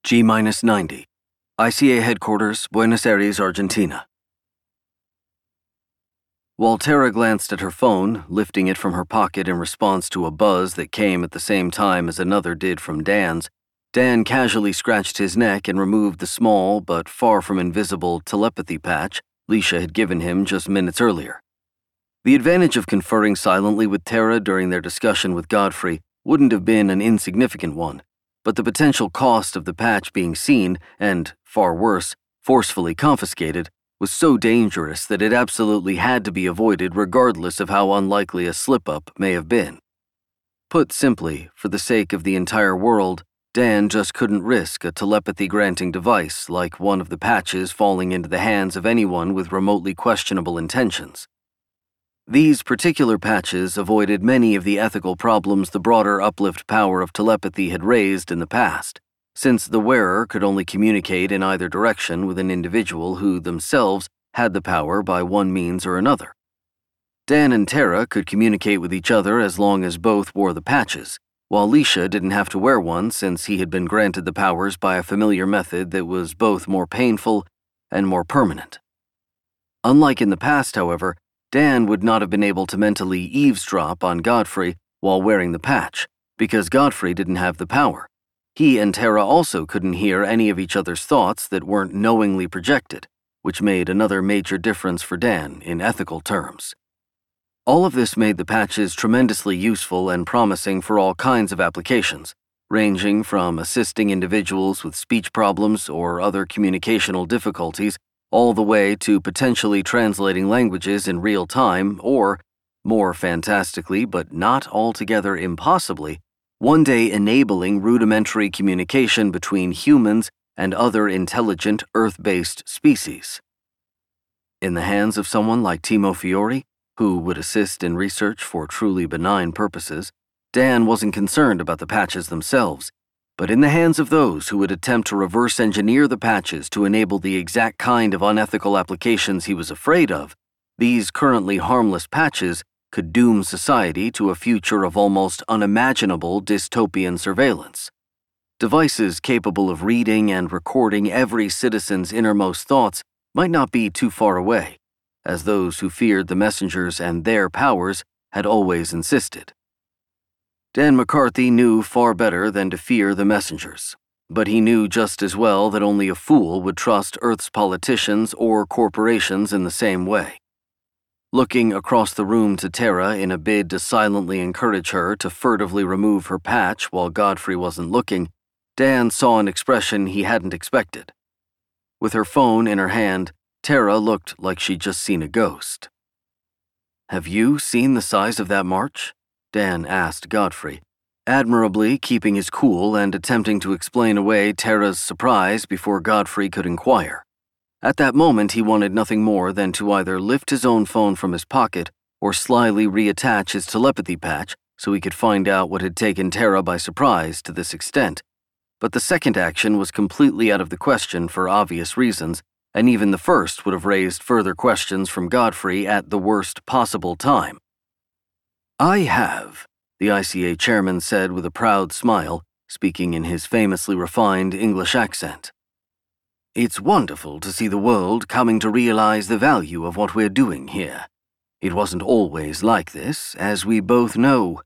G-90. ICA Headquarters, Buenos Aires, Argentina. While Tara glanced at her phone, lifting it from her pocket in response to a buzz that came at the same time as another did from Dan's, Dan casually scratched his neck and removed the small but far from invisible telepathy patch Leisha had given him just minutes earlier. The advantage of conferring silently with Tara during their discussion with Godfrey wouldn't have been an insignificant one, but the potential cost of the patch being seen and, far worse, forcefully confiscated was so dangerous that it absolutely had to be avoided regardless of how unlikely a slip-up may have been. Put simply, for the sake of the entire world, Dan just couldn't risk a telepathy-granting device like one of the patches falling into the hands of anyone with remotely questionable intentions. These particular patches avoided many of the ethical problems the broader uplift power of telepathy had raised in the past, since the wearer could only communicate in either direction with an individual who themselves had the power by one means or another. Dan and Tara could communicate with each other as long as both wore the patches, while Leisha didn't have to wear one since he had been granted the powers by a familiar method that was both more painful and more permanent. Unlike in the past, however, Dan would not have been able to mentally eavesdrop on Godfrey while wearing the patch, because Godfrey didn't have the power. He and Tara also couldn't hear any of each other's thoughts that weren't knowingly projected, which made another major difference for Dan in ethical terms. All of this made the patches tremendously useful and promising for all kinds of applications, ranging from assisting individuals with speech problems or other communicational difficulties all the way to potentially translating languages in real time or, more fantastically but not altogether impossibly, one day enabling rudimentary communication between humans and other intelligent Earth-based species. In the hands of someone like Timo Fiori, who would assist in research for truly benign purposes, Dan wasn't concerned about the patches themselves, but in the hands of those who would attempt to reverse engineer the patches to enable the exact kind of unethical applications he was afraid of, these currently harmless patches could doom society to a future of almost unimaginable dystopian surveillance. Devices capable of reading and recording every citizen's innermost thoughts might not be too far away, as those who feared the messengers and their powers had always insisted. Dan McCarthy knew far better than to fear the messengers, but he knew just as well that only a fool would trust Earth's politicians or corporations in the same way. Looking across the room to Tara in a bid to silently encourage her to furtively remove her patch while Godfrey wasn't looking, Dan saw an expression he hadn't expected. With her phone in her hand, Tara looked like she'd just seen a ghost. "Have you seen the size of that march?" Dan asked Godfrey, admirably keeping his cool and attempting to explain away Tara's surprise before Godfrey could inquire. At that moment, he wanted nothing more than to either lift his own phone from his pocket or slyly reattach his telepathy patch so he could find out what had taken Tara by surprise to this extent. But the second action was completely out of the question for obvious reasons, and even the first would have raised further questions from Godfrey at the worst possible time. "I have," the ICA chairman said with a proud smile, speaking in his famously refined English accent. "It's wonderful to see the world coming to realize the value of what we're doing here. It wasn't always like this, as we both know."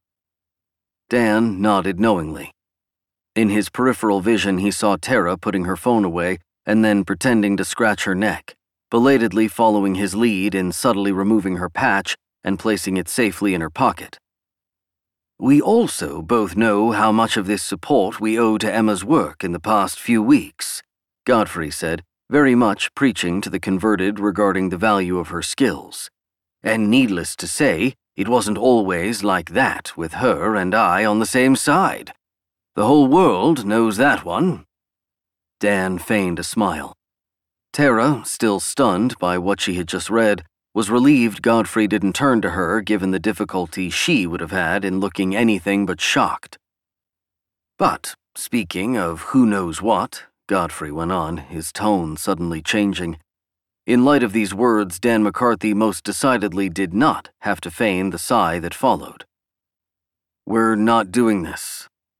Dan nodded knowingly. In his peripheral vision, he saw Tara putting her phone away and then pretending to scratch her neck, belatedly following his lead in subtly removing her patch and placing it safely in her pocket. "We also both know how much of this support we owe to Emma's work in the past few weeks," Godfrey said, very much preaching to the converted regarding the value of her skills. "And needless to say, it wasn't always like that with her and I on the same side. The whole world knows that one." Dan feigned a smile. Tara, still stunned by what she had just read, was relieved Godfrey didn't turn to her given the difficulty she would have had in looking anything but shocked. "But, speaking of who knows what," Godfrey went on, his tone suddenly changing. In light of these words, Dan McCarthy most decidedly did not have to feign the sigh that followed. "We're not doing this.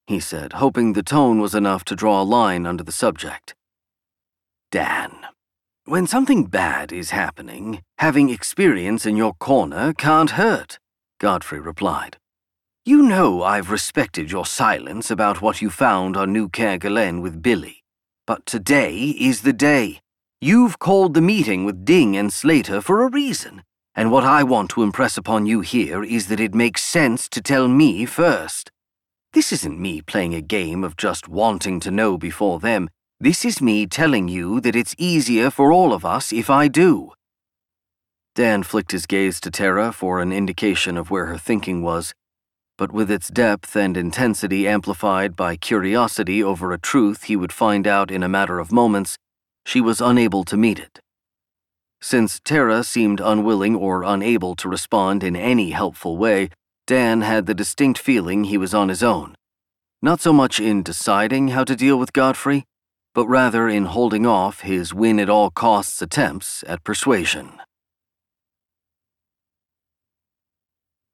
he said, hoping the tone was enough to draw a line under the subject. Dan, when something bad is happening, having experience in your corner can't hurt, Godfrey replied. You know I've respected your silence about what you found on New Kerguelen with Billy. But today is the day. You've called the meeting with Ding and Slater for a reason, and what I want to impress upon you here is that it makes sense to tell me first. This isn't me playing a game of just wanting to know before them. This is me telling you that it's easier for all of us if I do. Dan flicked his gaze to Tara for an indication of where her thinking was, but with its depth and intensity amplified by curiosity over a truth he would find out in a matter of moments, she was unable to meet it. Since Tara seemed unwilling or unable to respond in any helpful way, Dan had the distinct feeling he was on his own. Not so much in deciding how to deal with Godfrey, but rather in holding off his win-at-all-costs attempts at persuasion.